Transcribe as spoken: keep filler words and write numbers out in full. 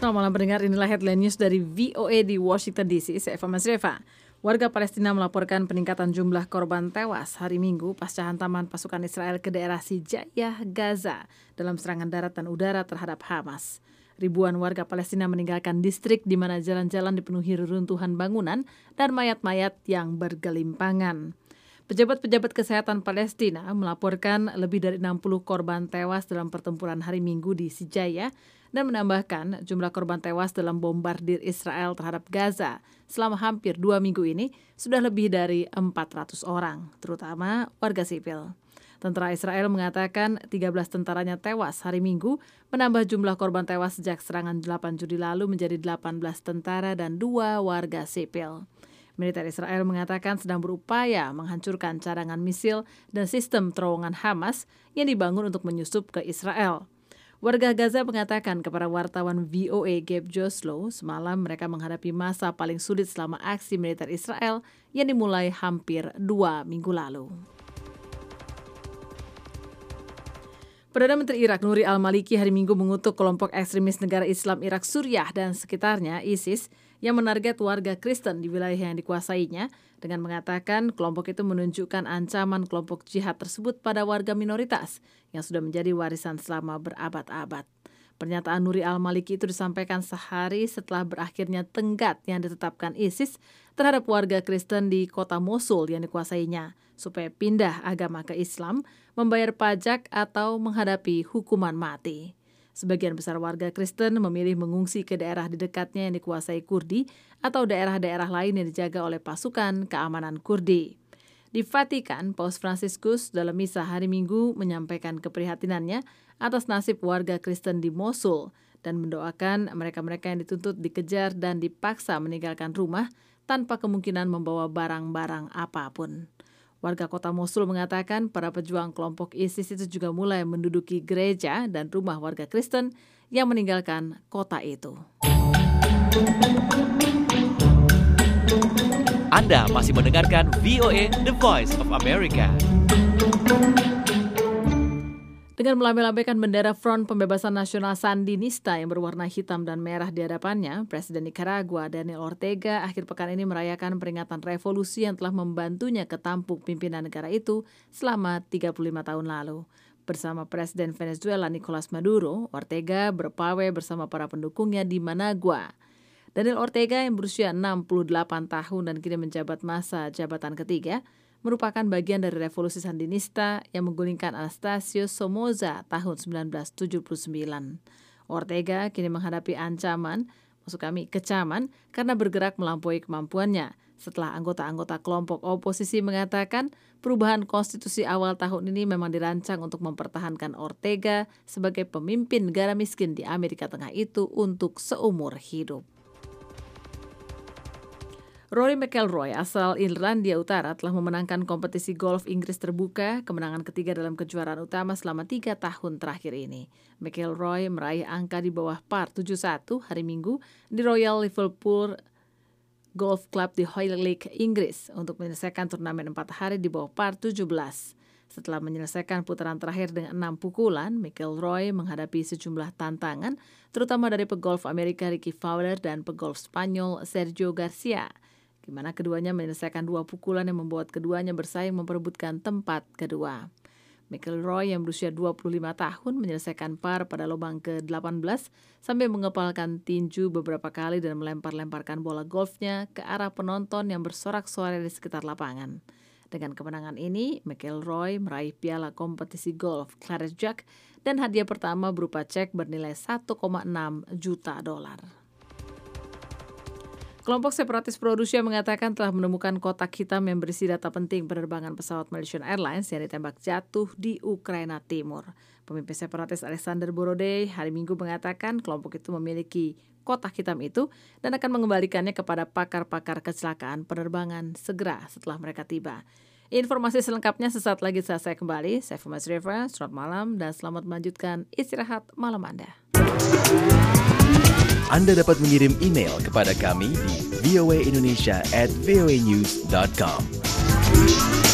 Selamat malam pendengar, inilah headline news dari V O A di Washington D C. Saya Eva Masreva. Warga Palestina melaporkan peningkatan jumlah korban tewas hari Minggu pasca hantaman pasukan Israel ke daerah Sijayah, Gaza dalam serangan darat dan udara terhadap Hamas. Ribuan warga Palestina meninggalkan distrik di mana jalan-jalan dipenuhi reruntuhan bangunan dan mayat-mayat yang bergelimpangan. Pejabat-pejabat kesehatan Palestina melaporkan lebih dari enam puluh korban tewas dalam pertempuran hari Minggu di Sijayah dan menambahkan jumlah korban tewas dalam bombardir Israel terhadap Gaza selama hampir dua minggu ini sudah lebih dari empat ratus orang, terutama warga sipil. Tentara Israel mengatakan tiga belas tentaranya tewas hari Minggu, menambah jumlah korban tewas sejak serangan delapan Juli lalu menjadi delapan belas tentara dan dua warga sipil. Militer Israel mengatakan sedang berupaya menghancurkan cadangan misil dan sistem terowongan Hamas yang dibangun untuk menyusup ke Israel. Warga Gaza mengatakan kepada wartawan V O A Gabe Joslow semalam mereka menghadapi masa paling sulit selama aksi militer Israel yang dimulai hampir dua minggu lalu. Perdana Menteri Irak Nuri al-Maliki hari Minggu mengutuk kelompok ekstremis negara Islam Irak Suriah dan sekitarnya ISIS yang menarget warga Kristen di wilayah yang dikuasainya dengan mengatakan kelompok itu menunjukkan ancaman kelompok jihad tersebut pada warga minoritas yang sudah menjadi warisan selama berabad-abad. Pernyataan Nuri al-Maliki itu disampaikan sehari setelah berakhirnya tenggat yang ditetapkan ISIS terhadap warga Kristen di kota Mosul yang dikuasainya supaya pindah agama ke Islam, membayar pajak atau menghadapi hukuman mati. Sebagian besar warga Kristen memilih mengungsi ke daerah di dekatnya yang dikuasai Kurdi atau daerah-daerah lain yang dijaga oleh pasukan keamanan Kurdi. Di Vatikan, Paus Fransiskus dalam misa hari Minggu menyampaikan keprihatinannya atas nasib warga Kristen di Mosul dan mendoakan mereka-mereka yang dituntut dikejar dan dipaksa meninggalkan rumah tanpa kemungkinan membawa barang-barang apapun. Warga kota Mosul mengatakan para pejuang kelompok ISIS itu juga mulai menduduki gereja dan rumah warga Kristen yang meninggalkan kota itu. Anda masih mendengarkan V O A The Voice of America. Dengan melambaikan bendera Front Pembebasan Nasional Sandinista yang berwarna hitam dan merah di hadapannya, Presiden Nicaragua Daniel Ortega akhir pekan ini merayakan peringatan revolusi yang telah membantunya ketampuk pimpinan negara itu selama tiga puluh lima tahun lalu. Bersama Presiden Venezuela Nicolas Maduro, Ortega berpawai bersama para pendukungnya di Managua. Daniel Ortega yang berusia enam puluh delapan tahun dan kini menjabat masa jabatan ketiga, merupakan bagian dari revolusi Sandinista yang menggulingkan Anastasio Somoza tahun sembilan belas tujuh puluh sembilan. Ortega kini menghadapi ancaman, maksud kami kecaman, karena bergerak melampaui kemampuannya. Setelah anggota-anggota kelompok oposisi mengatakan perubahan konstitusi awal tahun ini memang dirancang untuk mempertahankan Ortega sebagai pemimpin negara miskin di Amerika Tengah itu untuk seumur hidup. Rory McIlroy asal Irlandia Utara telah memenangkan kompetisi golf Inggris terbuka, kemenangan ketiga dalam kejuaraan utama selama tiga tahun terakhir ini. McIlroy meraih angka di bawah par tujuh puluh satu hari Minggu di Royal Liverpool Golf Club di Hoylake, Inggris untuk menyelesaikan turnamen empat hari di bawah par tujuh belas. Setelah menyelesaikan putaran terakhir dengan enam pukulan, McIlroy menghadapi sejumlah tantangan, terutama dari pegolf Amerika Ricky Fowler dan pegolf Spanyol Sergio Garcia, di mana keduanya menyelesaikan dua pukulan yang membuat keduanya bersaing memperebutkan tempat kedua. McIlroy yang berusia dua puluh lima tahun menyelesaikan par pada lubang ke delapan belas sambil mengepalkan tinju beberapa kali dan melempar-lemparkan bola golfnya ke arah penonton yang bersorak-sorai di sekitar lapangan. Dengan kemenangan ini, McIlroy meraih piala kompetisi golf Claret Jug dan hadiah pertama berupa cek bernilai satu koma enam juta dolar. Kelompok separatis pro-Rusia mengatakan telah menemukan kotak hitam yang berisi data penting penerbangan pesawat Malaysian Airlines yang ditembak jatuh di Ukraina Timur. Pemimpin separatis Alexander Borodej hari Minggu mengatakan kelompok itu memiliki kotak hitam itu dan akan mengembalikannya kepada pakar-pakar kecelakaan penerbangan segera setelah mereka tiba. Informasi selengkapnya sesaat lagi saat saya kembali. Saya Fuma Sriva, selamat malam dan selamat melanjutkan istirahat malam Anda. Anda dapat mengirim email kepada kami di voaindonesia at voanews dot com.